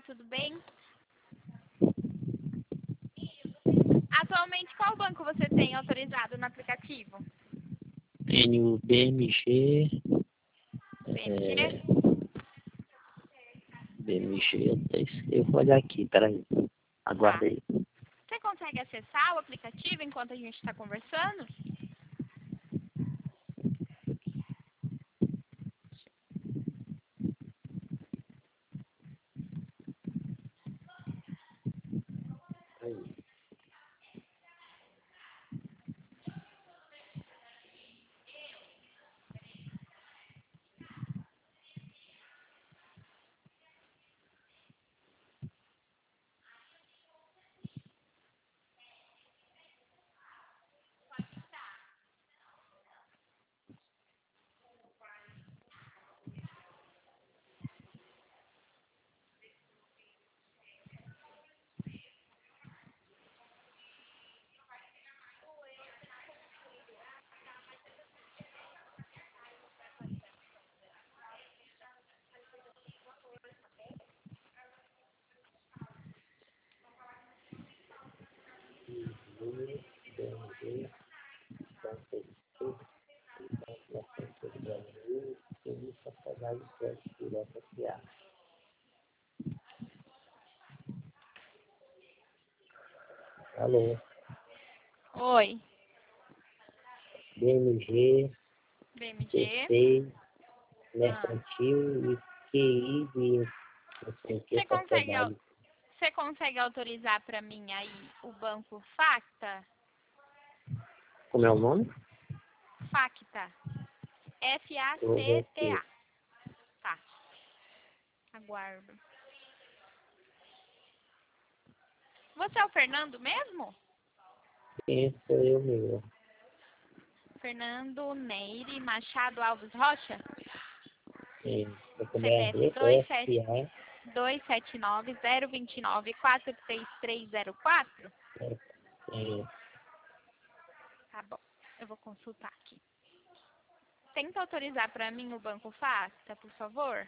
tudo bem? Atualmente, qual banco você tem autorizado no aplicativo? Tenho BMG, BMG? BMG, eu vou olhar aqui, peraí. Tá. Aguarda aí. Você consegue acessar o aplicativo enquanto a gente está conversando? BMG, Banco do Brasil, Serviço Apagado de Crédito Direto S.A. Alô, Oi. BMG, BMG. CC, Ah. Mercantil e QI de não sei o que, sociedade. Você consegue autorizar para mim aí o banco Facta? Como é o nome? Facta. Eu vou ver aqui. F-A-C-T-A. Tá. Aguardo. Você é o Fernando mesmo? Quem sou eu mesmo? Fernando Neire Machado Alves Rocha? CPF FA, 279-029-43304? Tá bom, eu vou consultar aqui. Tenta autorizar para mim o banco Facta, por favor?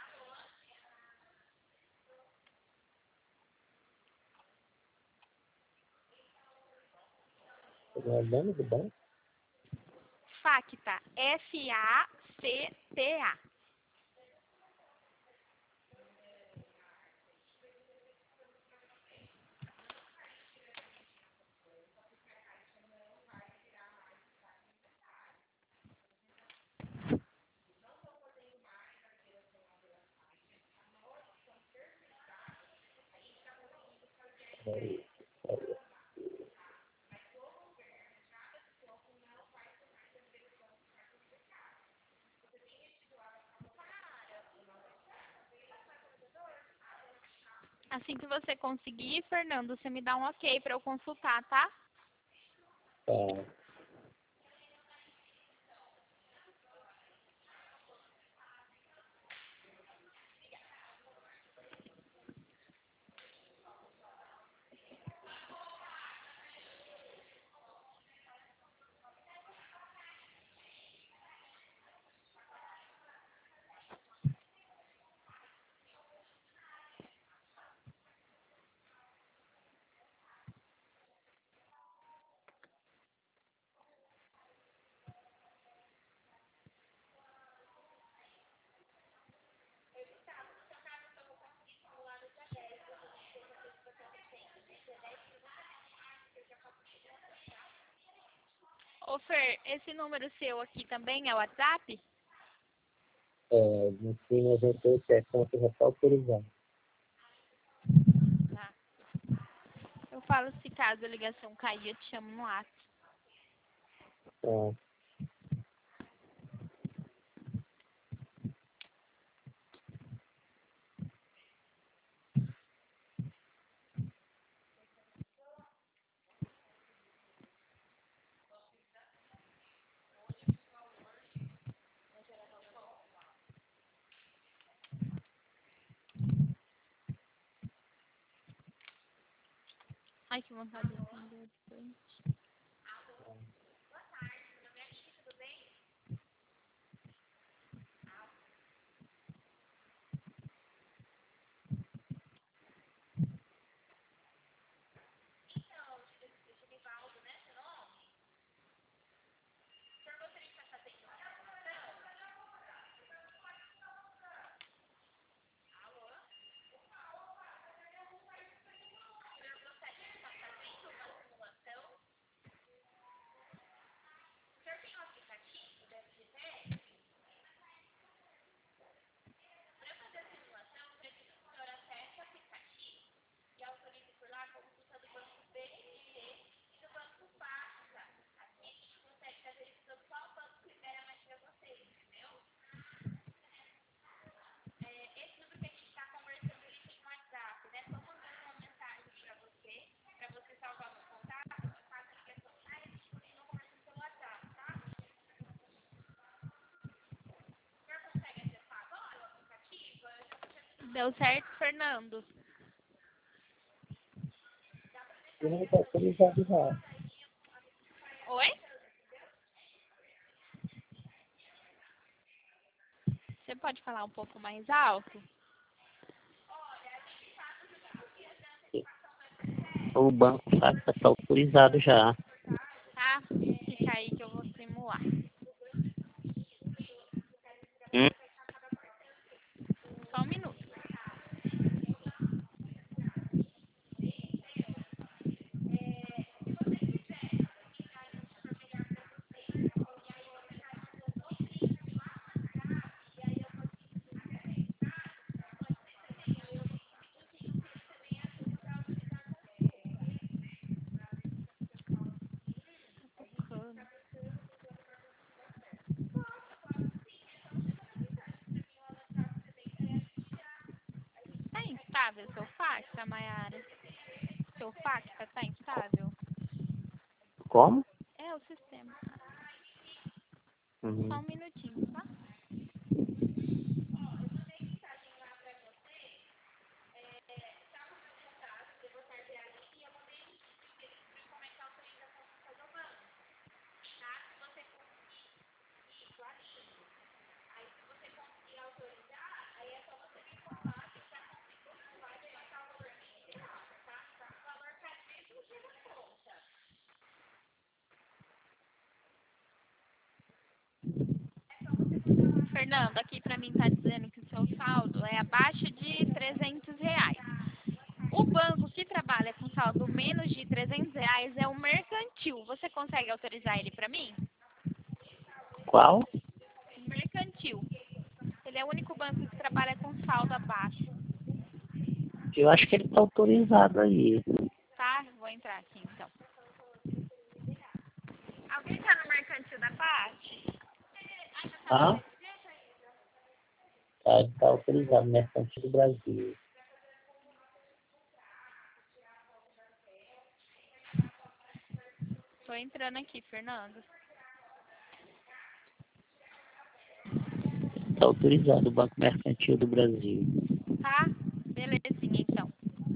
Como é o nome do banco? Facta, F-A-C-T-A. Peraí. Assim que você conseguir, Fernando, você me dá um ok para eu consultar, tá? Tá. Ô Fer, esse número seu aqui também é o WhatsApp? No fim, a gente tem que conta já está autorizado. Tá. Eu falo se caso a ligação cair, eu te chamo no WhatsApp. Tá. Ai, que vontade de atender depois. Deu certo, Fernando? E não está autorizado já. Oi? Você pode falar um pouco mais alto? O banco Facta está autorizado já. Tá? Fica aí que eu vou simular. Hum? Só um minuto. Tocando. Tá instável seu Facta, Mayara? Seu Facta tá instável? Como? É o sistema. Só Uhum. um minutinho, tá? Fernando, aqui pra mim tá dizendo que o seu saldo é abaixo de R$ 300. O banco que trabalha com saldo menos de R$ 300 é o Mercantil. Você consegue autorizar ele pra mim? Qual? O Mercantil. Ele é o único banco que trabalha com saldo abaixo, Eu acho que ele está autorizado aí. tá? Vou entrar aqui então. Alguém tá no Mercantil da Paty? Tá? Tá, ele está autorizado, Mercantil do Brasil. Tô entrando aqui, Fernando. Está autorizado o Banco Mercantil do Brasil. Tá? Belezinha então.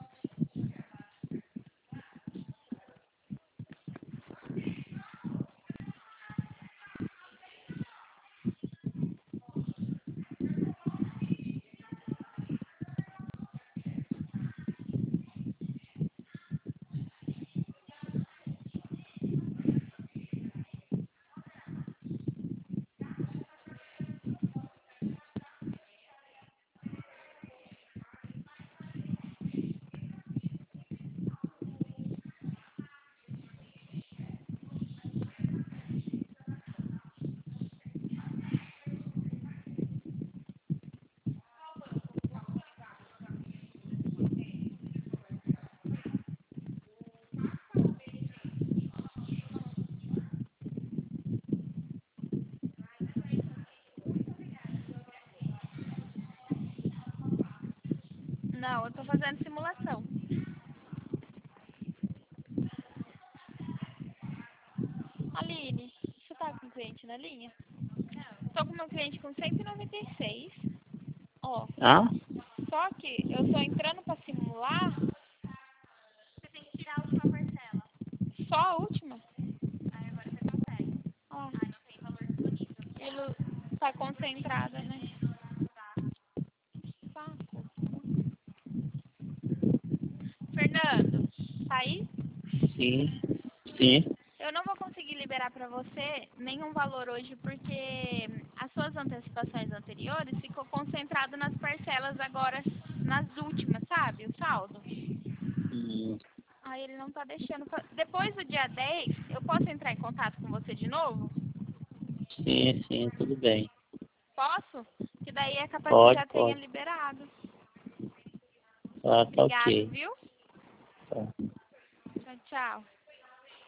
Não, eu tô fazendo simulação. Aline, você tá com o cliente na linha? Tô com meu cliente com 196. Ó, Ah? só que eu tô entrando pra simular. Só a última? Ó, ele tá concentrada, né? Saco. Fernando, tá aí? Sim. Sim. Eu não vou conseguir liberar pra você nenhum valor hoje porque as suas antecipações anteriores ficou concentrado nas parcelas agora, nas últimas, sabe? O saldo. Hum, Aí ele não tá deixando. Depois do dia 10, eu posso entrar em contato com você de novo? sim, sim, tudo bem. Posso? Que daí é capaz que Pode, já tenha pode. liberado. Tá Obrigado, ok. viu? Tá. Tchau, tchau.